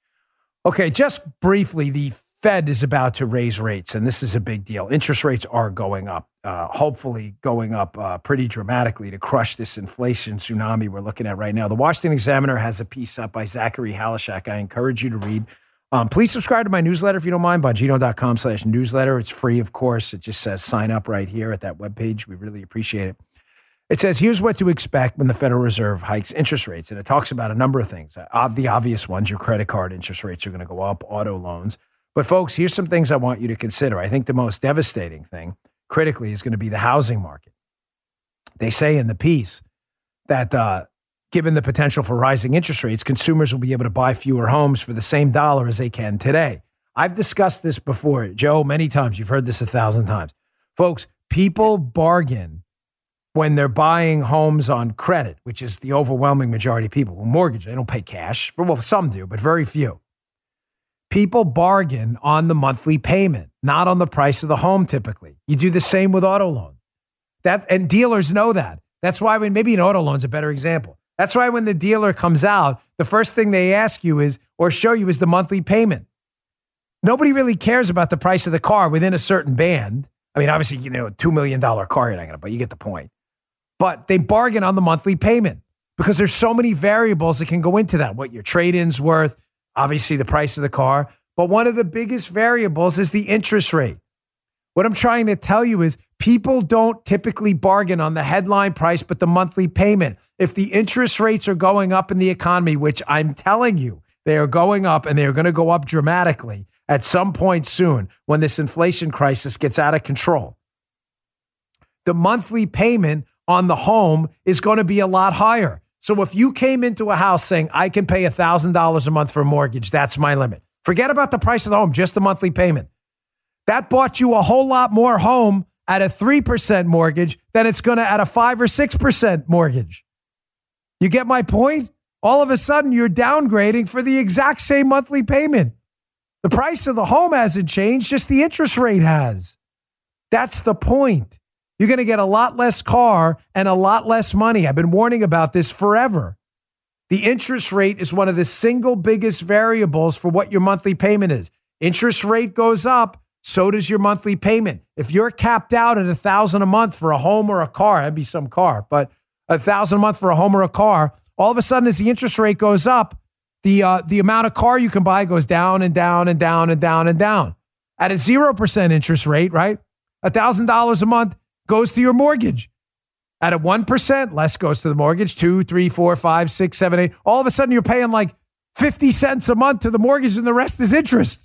Okay, just briefly, the Fed is about to raise rates, and this is a big deal. Interest rates are going up, hopefully going up pretty dramatically to crush this inflation tsunami we're looking at right now. The Washington Examiner has a piece up by Zachary Halishak I encourage you to read. Please subscribe to my newsletter if you don't mind, Bongino.com/newsletter. It's free, of course. It just says sign up right here at that webpage. We really appreciate it. It says, here's what to expect when the Federal Reserve hikes interest rates. And it talks about a number of things. The obvious ones, your credit card interest rates are going to go up, auto loans. But folks, here's some things I want you to consider. I think the most devastating thing, critically, is going to be the housing market. They say in the piece that given the potential for rising interest rates, consumers will be able to buy fewer homes for the same dollar as they can today. I've discussed this before, Joe, many times. You've heard this 1,000 times. Folks, people bargain when they're buying homes on credit, which is the overwhelming majority of people. Well, mortgage, they don't pay cash. Well, some do, but very few. People bargain on the monthly payment, not on the price of the home typically. You do the same with auto loans. And dealers know that. That's why maybe an auto loan's a better example. That's why when the dealer comes out, the first thing they ask you is, or show you, is the monthly payment. Nobody really cares about the price of the car within a certain band. I mean, obviously, a $2 million car you're not going to buy. You get the point. But they bargain on the monthly payment because there's so many variables that can go into that. What your trade-in's worth, obviously the price of the car. But one of the biggest variables is the interest rate. What I'm trying to tell you is people don't typically bargain on the headline price, but the monthly payment. If the interest rates are going up in the economy, which I'm telling you, they are going up and they are going to go up dramatically at some point soon when this inflation crisis gets out of control, the monthly payment on the home is going to be a lot higher. So if you came into a house saying, I can pay $1,000 a month for a mortgage, that's my limit. Forget about the price of the home, just the monthly payment. That bought you a whole lot more home at a 3% mortgage than it's going to at a 5 or 6% mortgage. You get my point? All of a sudden, you're downgrading for the exact same monthly payment. The price of the home hasn't changed, just the interest rate has. That's the point. You're going to get a lot less car and a lot less money. I've been warning about this forever. The interest rate is one of the single biggest variables for what your monthly payment is. Interest rate goes up, so does your monthly payment. If you're capped out at $1,000 a month for a home or a car, that'd be some car, but $1,000 a month for a home or a car, all of a sudden as the interest rate goes up, the amount of car you can buy goes down and down and down and down and down. At a 0% interest rate, right? $1,000 a month goes to your mortgage. At a 1%, less goes to the mortgage. 2, 3, 4, 5, 6, 7, 8. All of a sudden, you're paying like 50 cents a month to the mortgage, and the rest is interest.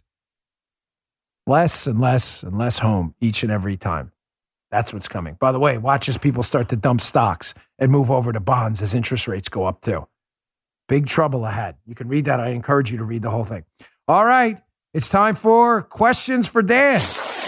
Less and less and less home each and every time. That's what's coming. By the way, watch as people start to dump stocks and move over to bonds as interest rates go up too. Big trouble ahead. You can read that. I encourage you to read the whole thing. All right. It's time for questions for Dan.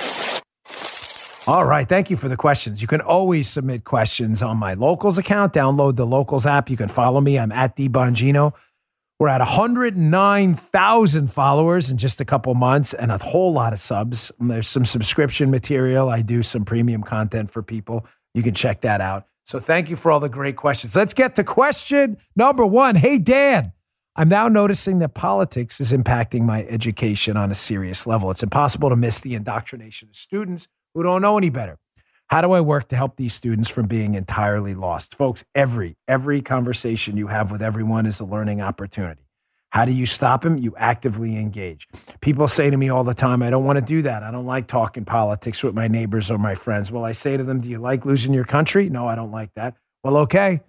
All right. Thank you for the questions. You can always submit questions on my Locals account. Download the Locals app. You can follow me. I'm at DBongino. We're at 109,000 followers in just a couple months and a whole lot of subs. There's some subscription material. I do some premium content for people. You can check that out. So thank you for all the great questions. Let's get to question number 1. Hey, Dan, I'm now noticing that politics is impacting my education on a serious level. It's impossible to miss the indoctrination of students who don't know any better. How do I work to help these students from being entirely lost? Folks, every conversation you have with everyone is a learning opportunity. How do you stop them? You actively engage. People say to me all the time, I don't want to do that. I don't like talking politics with my neighbors or my friends. Well, I say to them, do you like losing your country? No, I don't like that. Well, okay.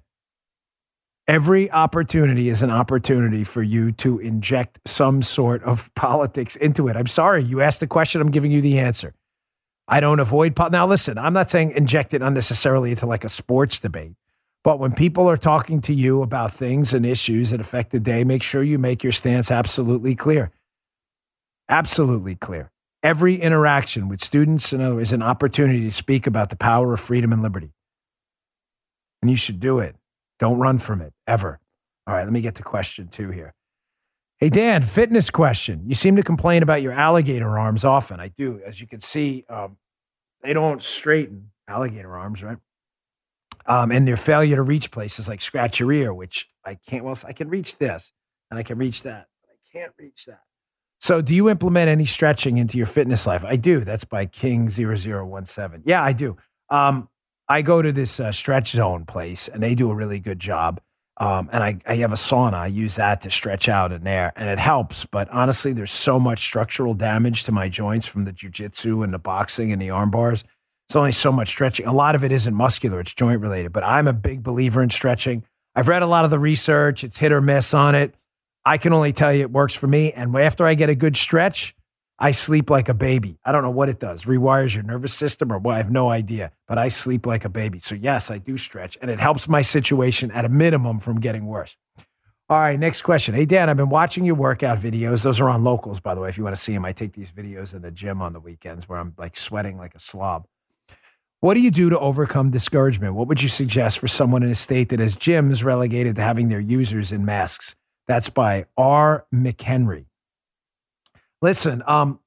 Every opportunity is an opportunity for you to inject some sort of politics into it. I'm sorry. You asked the question. I'm giving you the answer. I don't avoid. Now, listen, I'm not saying inject it unnecessarily into like a sports debate. But when people are talking to you about things and issues that affect the day, make sure you make your stance absolutely clear. Absolutely clear. Every interaction with students, in other words, is an opportunity to speak about the power of freedom and liberty. And you should do it. Don't run from it, ever. All right, let me get to question 2 here. Hey, Dan, fitness question. You seem to complain about your alligator arms often. I do. As you can see, they don't straighten, alligator arms, right? And their failure to reach places like scratch your ear, which I can't. Well, I can reach this and I can reach that, but I can't reach that. So do you implement any stretching into your fitness life? I do. That's by King0017. Yeah, I do. I go to this stretch zone place and they do a really good job. And I have a sauna. I use that to stretch out in there and it helps. But honestly, there's so much structural damage to my joints from the jiu-jitsu and the boxing and the arm bars. It's only so much stretching. A lot of it isn't muscular. It's joint related, but I'm a big believer in stretching. I've read a lot of the research. It's hit or miss on it. I can only tell you it works for me. And after I get a good stretch, I sleep like a baby. I don't know what it does. Rewires your nervous system or what? I have no idea, but I sleep like a baby. So yes, I do stretch and it helps my situation at a minimum from getting worse. All right, next question. Hey, Dan, I've been watching your workout videos. Those are on Locals, by the way. If you want to see them, I take these videos in the gym on the weekends where I'm like sweating like a slob. What do you do to overcome discouragement? What would you suggest for someone in a state that has gyms relegated to having their users in masks? That's by R. McHenry. Listen,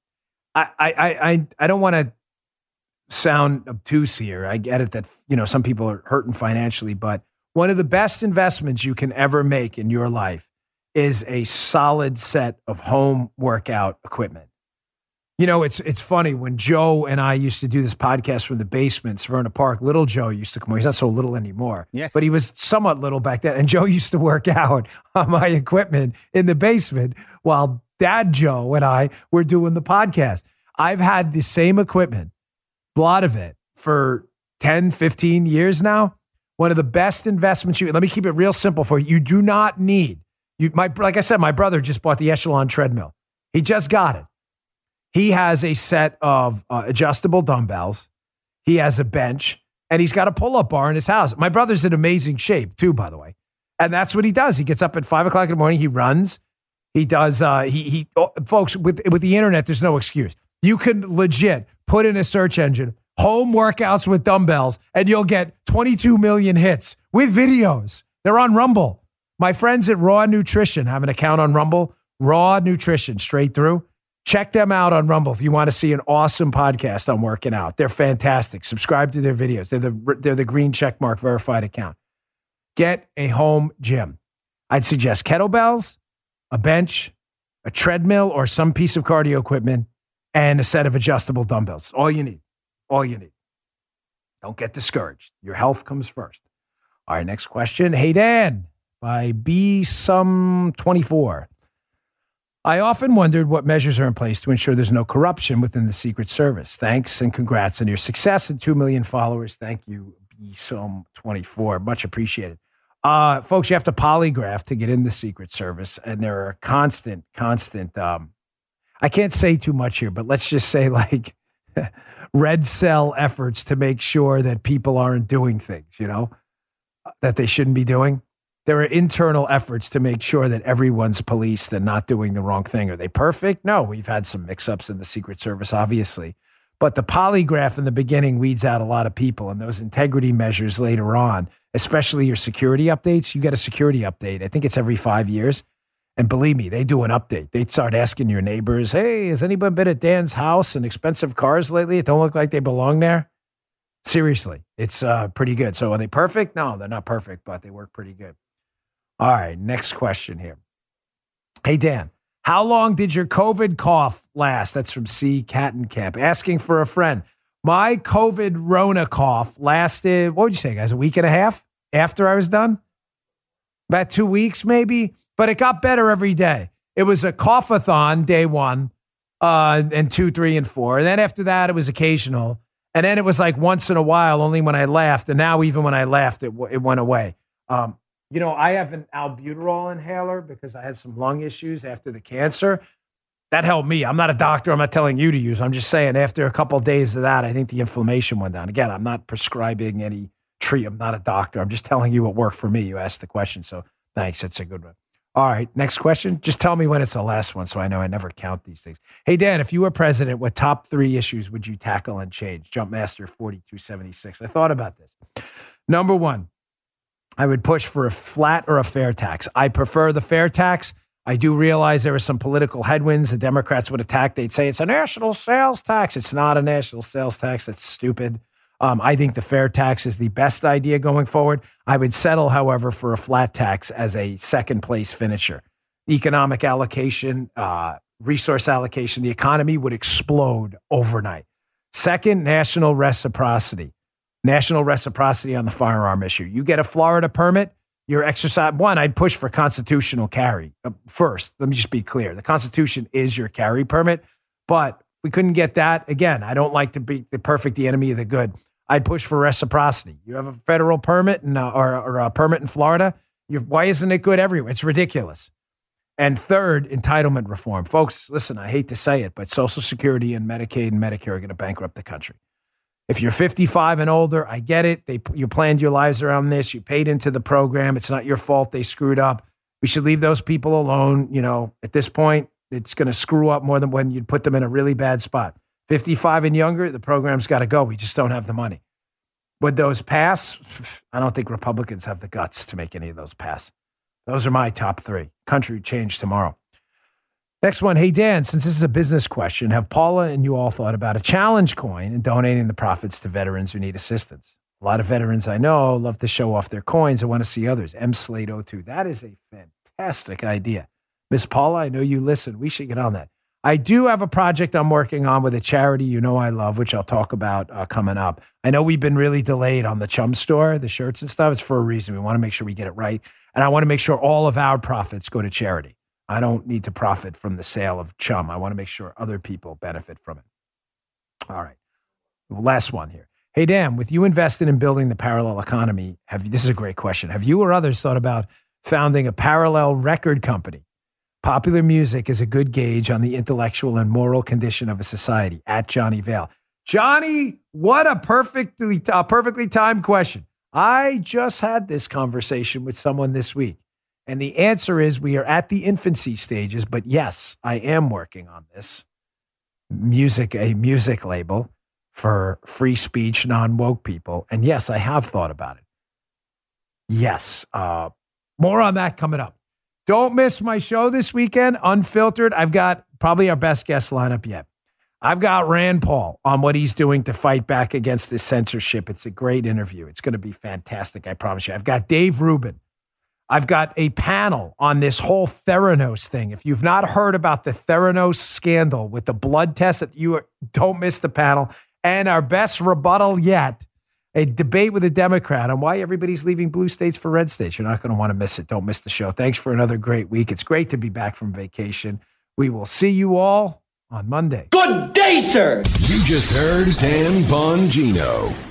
I don't want to sound obtuse here. I get it that, some people are hurting financially, but one of the best investments you can ever make in your life is a solid set of home workout equipment. It's funny when Joe and I used to do this podcast from the basement, Severna Park. Little Joe used to come over. He's not so little anymore, but he was somewhat little back then. And Joe used to work out on my equipment in the basement while Dad Joe and I were doing the podcast. I've had the same equipment, a lot of it, for 10, 15 years now. One of the best investments let me keep it real simple for you. You do not need, like I said, my brother just bought the Echelon treadmill. He just got it. He has a set of adjustable dumbbells. He has a bench, and he's got a pull-up bar in his house. My brother's in amazing shape, too, by the way. And that's what he does. He gets up at 5 o'clock in the morning. He runs. He does. Folks, with the internet, there's no excuse. You can legit put in a search engine, home workouts with dumbbells, and you'll get 22 million hits with videos. They're on Rumble. My friends at Raw Nutrition have an account on Rumble. Raw Nutrition, straight through. Check them out on Rumble if you want to see an awesome podcast on working out. They're fantastic. Subscribe to their videos. They're the green checkmark verified account. Get a home gym. I'd suggest kettlebells, a bench, a treadmill, or some piece of cardio equipment, and a set of adjustable dumbbells. All you need. All you need. Don't get discouraged. Your health comes first. All right, next question. Hey, Dan, by BSum24. I often wondered what measures are in place to ensure there's no corruption within the Secret Service. Thanks and congrats on your success and 2 million followers. Thank you, BSum24. Much appreciated. Folks, you have to polygraph to get in the Secret Service, and there are constant, I can't say too much here, but let's just say like red cell efforts to make sure that people aren't doing things, that they shouldn't be doing. There are internal efforts to make sure that everyone's policed and not doing the wrong thing. Are they perfect? No, we've had some mix-ups in the Secret Service, obviously. But the polygraph in the beginning weeds out a lot of people, and those integrity measures later on, especially your security updates, you get a security update. I think it's every 5 years. And believe me, they do an update. They start asking your neighbors, hey, has anyone been at Dan's house and expensive cars lately? It don't look like they belong there. Seriously, it's pretty good. So are they perfect? No, they're not perfect, but they work pretty good. All right, next question here. Hey, Dan, how long did your COVID cough last? That's from C. Cattencamp, asking for a friend. My COVID Rona cough lasted, what would you say, guys, a week and a half after I was done? About 2 weeks, maybe, but it got better every day. It was a cough-a-thon day 1, and 2, 3, and 4. And then after that, it was occasional. And then it was like once in a while, only when I laughed. And now even when I laughed, it went away. I have an albuterol inhaler because I had some lung issues after the cancer. That helped me. I'm not a doctor. I'm not telling you to use it. I'm just saying after a couple of days of that, I think the inflammation went down. Again, I'm not prescribing any treatment. I'm not a doctor. I'm just telling you what worked for me. You asked the question. So thanks. That's a good one. All right, next question. Just tell me when it's the last one so I know I never count these things. Hey, Dan, if you were president, what top 3 issues would you tackle and change? Jumpmaster 4276. I thought about this. Number 1, I would push for a flat or a fair tax. I prefer the fair tax. I do realize there are some political headwinds the Democrats would attack. They'd say it's a national sales tax. It's not a national sales tax. It's stupid. I think the fair tax is the best idea going forward. I would settle, however, for a flat tax as a second place finisher. Economic allocation, resource allocation, the economy would explode overnight. Second, national reciprocity. National reciprocity on the firearm issue. You get a Florida permit, you're exercise. 1, I'd push for constitutional carry. First, let me just be clear. The Constitution is your carry permit, but we couldn't get that. Again, I don't like to be the perfect, the enemy of the good. I'd push for reciprocity. You have a federal permit or a permit in Florida. Why isn't it good everywhere? It's ridiculous. And third, entitlement reform. Folks, listen, I hate to say it, but Social Security and Medicaid and Medicare are going to bankrupt the country. If you're 55 and older, I get it. You planned your lives around this. You paid into the program. It's not your fault they screwed up. We should leave those people alone. At this point, it's going to screw up more than when you'd put them in a really bad spot. 55 and younger, the program's got to go. We just don't have the money. Would those pass? I don't think Republicans have the guts to make any of those pass. Those are my top 3. Country would change tomorrow. Next one. Hey, Dan, since this is a business question, have Paula and you all thought about a challenge coin and donating the profits to veterans who need assistance? A lot of veterans I know love to show off their coins and want to see others. M-Slate02. That is a fantastic idea. Miss Paula, I know you listen. We should get on that. I do have a project I'm working on with a charity you know I love, which I'll talk about coming up. I know we've been really delayed on the Chum store, the shirts and stuff. It's for a reason. We want to make sure we get it right. And I want to make sure all of our profits go to charity. I don't need to profit from the sale of Chum. I want to make sure other people benefit from it. All right. Last one here. Hey, Dan, with you invested in building the parallel economy, this is a great question. Have you or others thought about founding a parallel record company? Popular music is a good gauge on the intellectual and moral condition of a society. At Johnny Vale. Johnny, what a perfectly timed question. I just had this conversation with someone this week. And the answer is we are at the infancy stages, but yes, I am working on this. A music label for free speech, non-woke people. And yes, I have thought about it. Yes. More on that coming up. Don't miss my show this weekend, Unfiltered. I've got probably our best guest lineup yet. I've got Rand Paul on what he's doing to fight back against this censorship. It's a great interview. It's going to be fantastic, I promise you. I've got Dave Rubin. I've got a panel on this whole Theranos thing. If you've not heard about the Theranos scandal with the blood test, don't miss the panel. And our best rebuttal yet, a debate with a Democrat on why everybody's leaving blue states for red states. You're not going to want to miss it. Don't miss the show. Thanks for another great week. It's great to be back from vacation. We will see you all on Monday. Good day, sir. You just heard Dan Bongino.